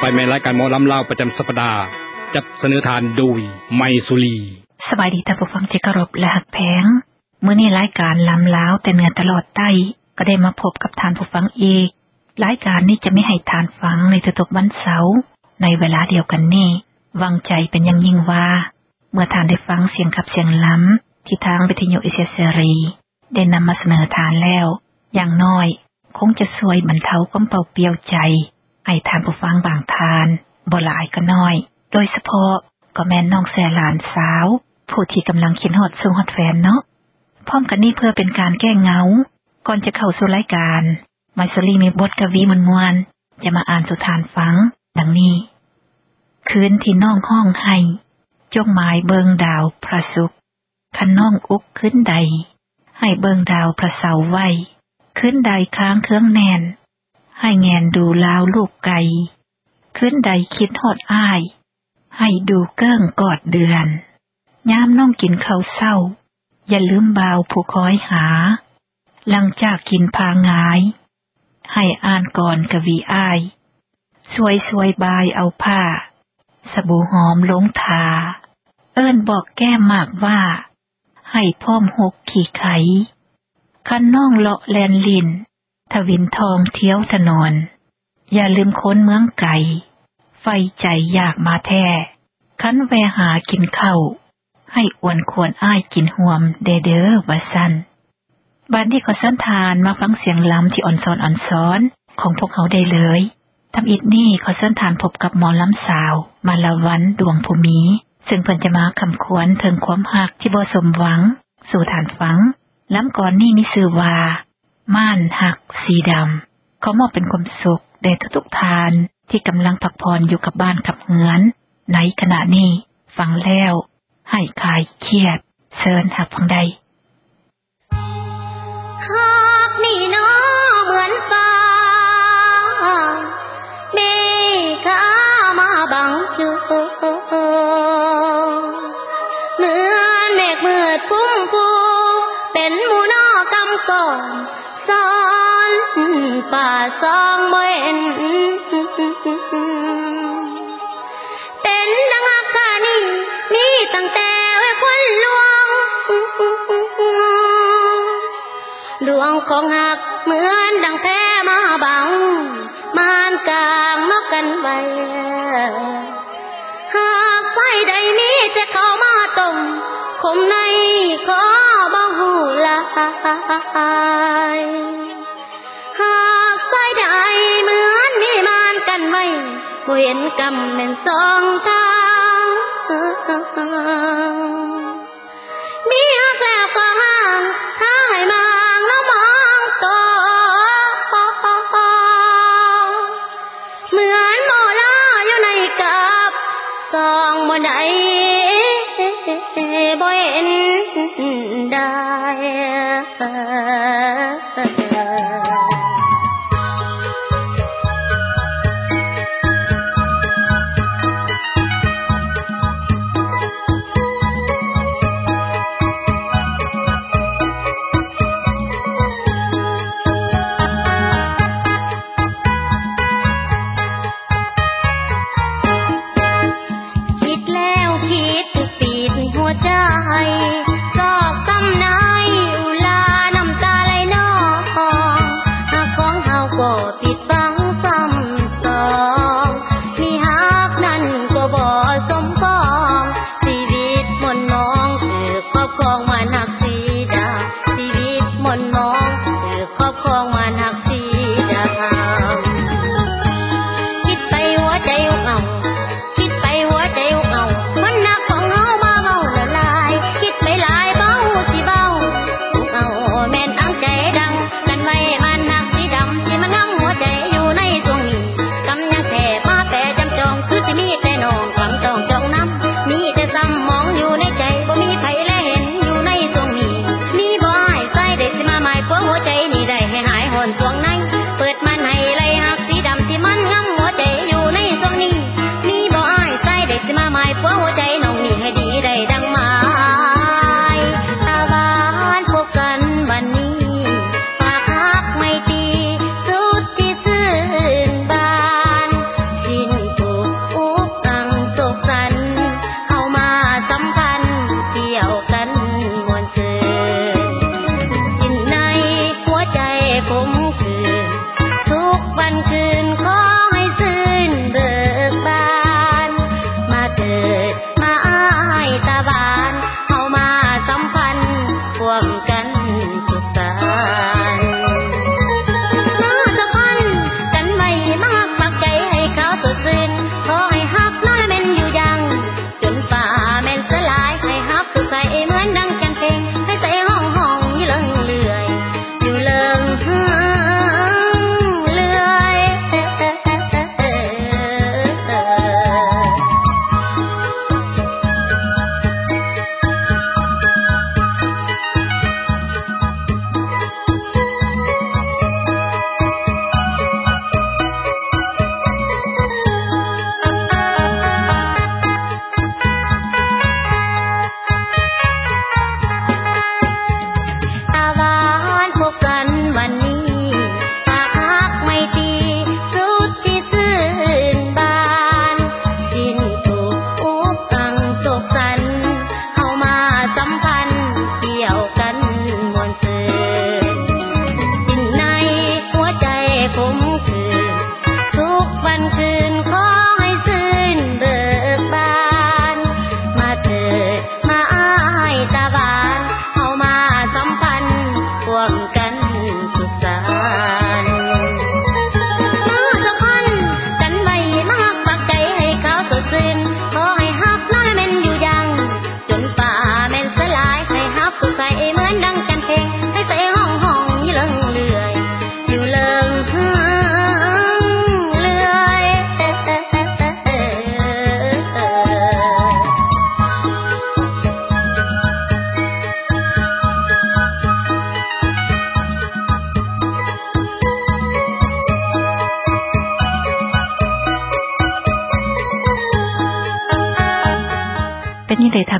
แม่รายการหมอลำลาวประจำสัปดาห์จัดเสนอทานโดยไมสุรีสบายดีท่านผู้ฟังที่เคารพและฮักแพงมื้อนี้รายการลำลาวแต่เหนือตลอดใต้ก็ได้มาพบกับท่านผู้ฟังอีกรายการนี้จะไม่ให้ทานฟังในทุกๆวันเสาร์ในเวลาเดียวกันนี้วางใจเป็นอย่างยิ่งว่าเมื่อทานได้ฟังเสียงขับเสียงล้ำที่ทางวิทยุเอเชียเสรีได้นำมาเสนอทานแล้วอย่างน้อยคงจะช่วยบรรเทาความเปล่าเปลี่ยวใจให้ทานผู้ฟังบางทานบ่หลายก็น้อยโดยเฉพาะก็แม่นน้องแสหลานสาวผู้ที่กำลังคิดฮอดสู่ฮอดแฟนเนาะพร้อมกันนี้เพื่อเป็นการแก้เหงาก่อนจะเข้าสู่รายการไมซ์ลีมีบทกวีม่วนๆจะมาอ่านสู่ทานฟังดังนี้คืนที่น้องห้องให้จงหมายเบิงดาวพระศุกร์คันน้องอุกขึ้นใดให้เบิงดาวพระเสาร์ไว้ขึ้นใดค้างเครื่องแน่นให้แงนดูลาวลูกไก่ขึ้นใดคิดฮอดอ้ายให้ดูเกิ้งกอดเดือนยามน้องกินข้าวเศร้าอย่าลืมบ่าวผู้คอยหาหลังจากกินพางายให้อ่านก่อนกวีอ้ายสวยบายเอาผ้าสบู่หอมลงทาเอิ้นบอกแก้มมากว่าให้พร้อมหกขี่ไขคันน้องเลาะแลนลินทวินทองเที่ยวถนนอย่าลืมค้นเมืองไก่ไฟใจอยากมาแท้คันแวหากินข้าวให้อวนควรอ้ายกินห่วมเด้อว่าซั่นบัดนี้ขอสันทานมาฟังเสียงล้ำที่อ่อนซ้อนของพวกเขาได้เลยทำอิดนี่ขอสันทานพบกับหมอล้ำสาวมาละวันดวงภูมิซึ่งเพิ่นจะมาคำควรถึงความหักที่บ่สมหวังสู่ฐานฟังล้ำก่อนนี่มีชื่อว่าม่านหักสีดำขอมอบเป็นความสุขแด่ทุกๆทานที่กำลังพักผ่อนอยู่กับบ้านกับเฮือนในขณะนี้ฟังแล้วให้คลายเครียดเชิญหักฟังใดหักนี่น้อเหมือนฟ้าเมฆมาบังอยู่เหมือนเมฆมืดพุ่มพูเป็นหมู่นอกำก่อนซ้อนป่าซองบ่เห็นเป็นดังอากานี่มีตั้งแต่ไว้คนลวงดวงของหักเหมือนดังแพ้มาบังมานกลางนกกันไว้หากไฟใดมีจะเข้ามาต้มคมในขอบ่หูลายหากไฟใดเหมือนมีมานกันไว้บ่เห็นกำแม่นสองทางมีหักแล้วก็ห่างถ้าให้มางน้องมองต่อเหมือนโมลาอยู่ในกับสองบ่ได้บ่เห็นได้ใจซอกซ้ำในอุลาน้ำตาไหลน้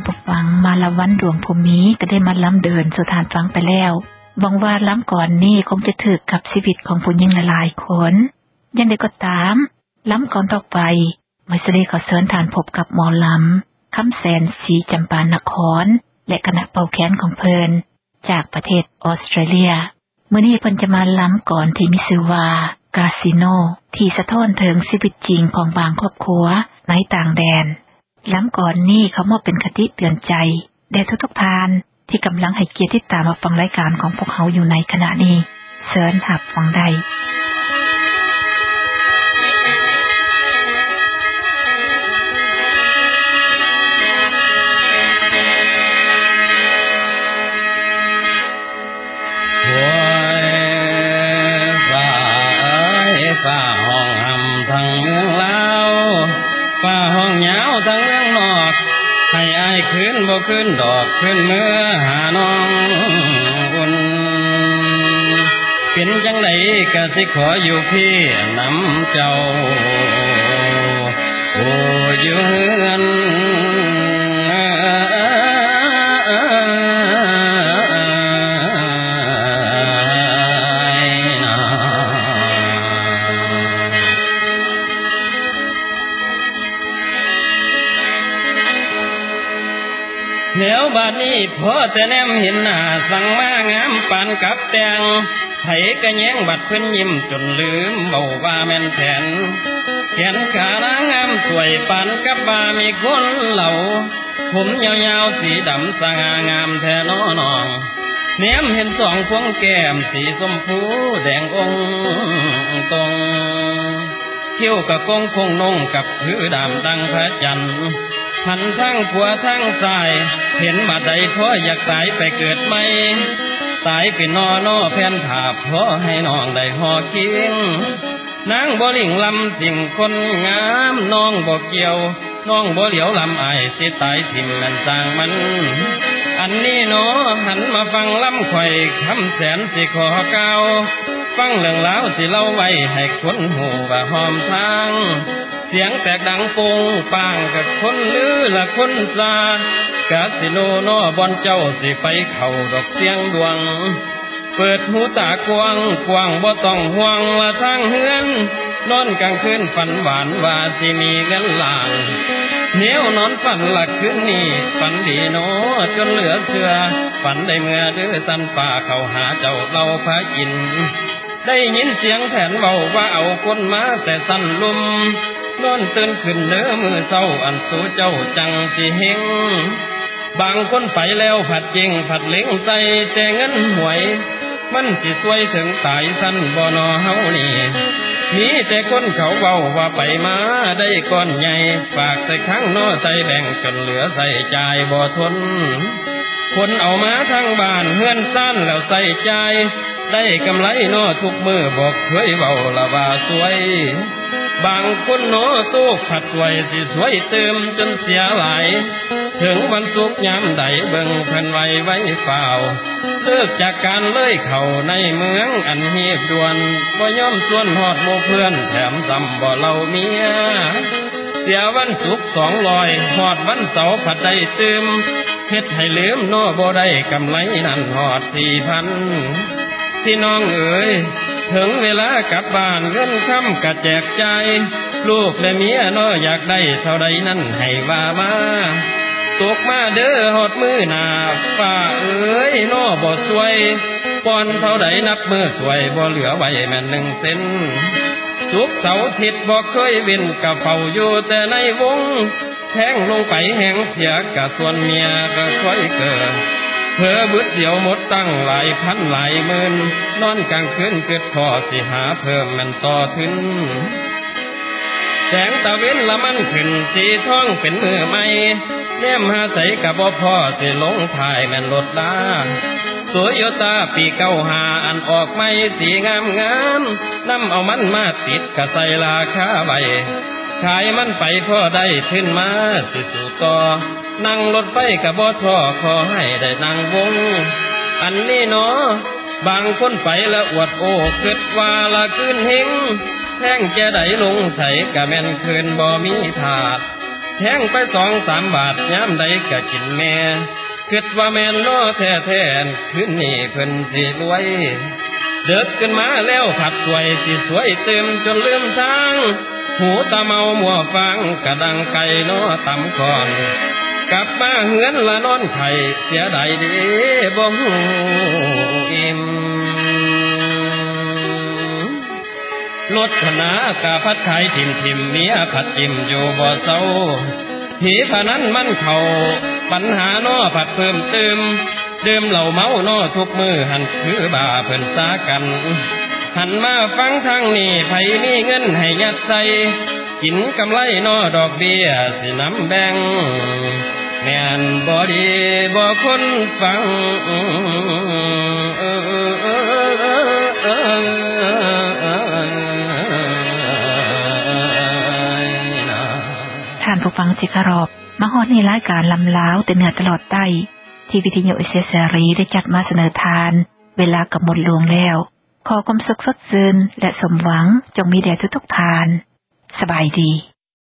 ผู้ฟังมาละวันดวงภูมิก็ได้มาล้ำเดินสู่ทานฟังไปแล้วหวังว่าล้ำก่อนนี้คงจะถึกกับชีวิตของผู้หญิงหลายๆคนยังได้ก็ตามล้ำก่อนต่อไปไม่สลีขอเชิญทานพบกับหมอลำคำแสนศรีจำปานครและคณะเป่าแค้นของเพิ่นจากประเทศออสเตรเลียมื้อนี้เพิ่นจะมาล้ำก่อนที่มีชื่อว่ากาสิโนที่สะท้อนถึงชีวิตจริงของบางครอบครัวในต่างแดนล้ำก่อนนี้เขามอบเป็นคติเตือนใจแด่ทุกๆทานที่กำลังให้เกียรติติดตามมาฟังรายการของพวกเขาอยู่ในขณะนี้เชิญรับฟังได้ฝ้าห้องหำทั้งเมืองลาวฝ้าห้องยาวทั้งเมืองนอกให้อายคืนบ่คืนดอกคืนเมื่อหาน้องอุ่นเป็นจังไดก็สิขออยู่พี่น้ำเจ้าโอ้อยู่เฮือนแล้วบัดนี้พอแต่แนมเห็นหน้าสั่งมางามปานกับแตงไผก็แย้งบัดเพิ่นยิ้มจนลืมเบาว่าแม่นแผนแขนขานางงามสวยปานกับบ่ามีคนเหล่าผมยาวๆสีดำสง่างามแท้น้อน้องแนมเห็นสองพวงแก้มสีชมพูแดงองตรงคิ้วกะกงคงนงกับผือดำดังพระจันทร์หันทั้งขวาทั้งซ้ายเห็นบัดใดพออยากตายไปเกิดใหม่ตายเป็นนอแผ่นภาพพอให้น้องได้หอคิงนางบ่ลิ่งลำสิ่งคนงามน้องบ่เกี่ยวน้องบ่เหลียวลำอายสิตายทิ่มแม่นสร้างมันอันนี้น้อหันมาฟังลำข่อยคำแสนสิขอเก่าฟังเรื่องราวสิเล่าไว้ให้คนหูว่าหอมทางเสียงแตกดังโป่งปังกับคนลือละคนซากาสิโนน้อบอนเจ้าสิไปเข้าดอกเสียงดวงเปิดหูตากว้างกว้างบ่ต้องห่วงว่าทางเฮือนนอนกลางคืนฝันหวานว่าสิมีเงินล้านเหนียวนอนฝันหลักคืนนี้ฝันดีโนจนเหลือเชื่อฝันได้เมื่อเดือสันป่าเข้าหาเจ้าเราพากินได้ยินเสียงแผนเบาว่าเอาคนมาแต่สั้นลุมนอนตื่นขึ้นเนื้อมือเศร้าอันสู่เจ้าจังสิเฮงบางคนไปแล้วผัดจริงผัดเล้งใจแต่เงินหวยมันสิสวยถึงตายสั้นบ่นอเฮานี่มีแต่คนเขาเว้าว่าไปมาได้ก้อนใหญ่ฝากใส่ครั้งนอใส่แบ่งจนเหลือใส่จ่ายบ่ทนคนเอามาทั้งบ้านเฮือนซ่านแล้วใส่ใจได้กำไรนอทุกมือบอกเคยเว้าละว่าสวยบางคนนอสู้ผัดสวยสิสวยเติมจนเสียหลายถึงวันสุกยามใดเบิ่งเพิ่นไว้ฝ่าวเลิกจากการเลยเข้าในเมืองอันเฮียบด่วนบ่ยอมส่วนฮอดหมู่เพื่อนแถมซ้ำบ่เล่าเมียเสียวันศุกร์200ฮอดวันเสาร์ผัดได้ตืมเฮ็ดให้ลืมนอบ่ได้กำไรนั่นฮอด 4,000 พี่น้องเอ๋ยถึงเวลากลับบ้านเงินค่ำกะแจกใจลูกและเมียน้ออยากได้เท่าใดนั้นให้ว่ามาตกมาเด้อหอดมือหน้าฝ่าเอ๋ยน้อบ่สวยปอนเท่าใดนับมือสวยบ่เหลือไว้แม่น1 เซนศุกร์เสาร์อาทิตย์บ่เคยเว้นกะเฝ้าอยู่แต่ในวงแทงลงไปแห้งเสียกะส่วนเมียก็ค่อยเกิดเพื่อบึดเดียวหมดตั้งหลายพันหลายหมื่นนอนกลางคืนคิดพอสิหาเพิ่มมันต่อถึงแสงตะเว้นละมันขึ้นสีทองเป็นมือใหม่แนมหาใสกะบ่พอสิลงถ่ายแม่นรถลาโตโยต้าปี95อันออกใหม่สีงามนำเอามันมาติดกะใส่ราคาไว้ขายมันไปพอได้ขึ้นมาสิสู่ต่อนั่งรถไฟกะบ่ท้อขอให้ได้นั่งวงอันนี้เนาะบางคนไปละอวดโอ้คิดว่าละคืนเฮงแท่งแก่ใดลงใสกะแม่นคืนบ่มีถาดแทงไป2-3 บาทยามใดก็กินแม่คิดว่าแม่นน้อแท้ๆคืนนี้เพิ่นสิรวยเดิดขึ้นมาแล้วผัดสวยสิสวยเต็มจนลืมทางหูตาเมามัวฟังกระดังไก่น้อตำก่อนกลับมาเหือนละนอนไข่เสียดายเด้บ่ฮู้อิ่มรถขนากะพัดขายทิมเมียผัดจิ้มอยู่บ่เศร้าผีพนันมันเข้าปัญหาน้อผัดเพิ่มเติมดื่มเหล้าเมาน้อทุกมื้อหันคือบ้าเพิ่นซากันหันมาฟังทางนี้ไผมีเงินให้ยัดใส่กินกำไรน้อดอกเบี้ยสินำแบ่งแม่นบ่ดีบ่คนฟังท่านผู้ฟังที่เคารพมาฮอดในรายการลำล้าวแต่เหนือตลอดใต้ที่วิทยุเอเสรีได้จัดมาเสนอทานเวลากับหมดลงแล้วขอความสุขสดชื่นและสมหวังจงมีแด่ทุกๆทานสบายดี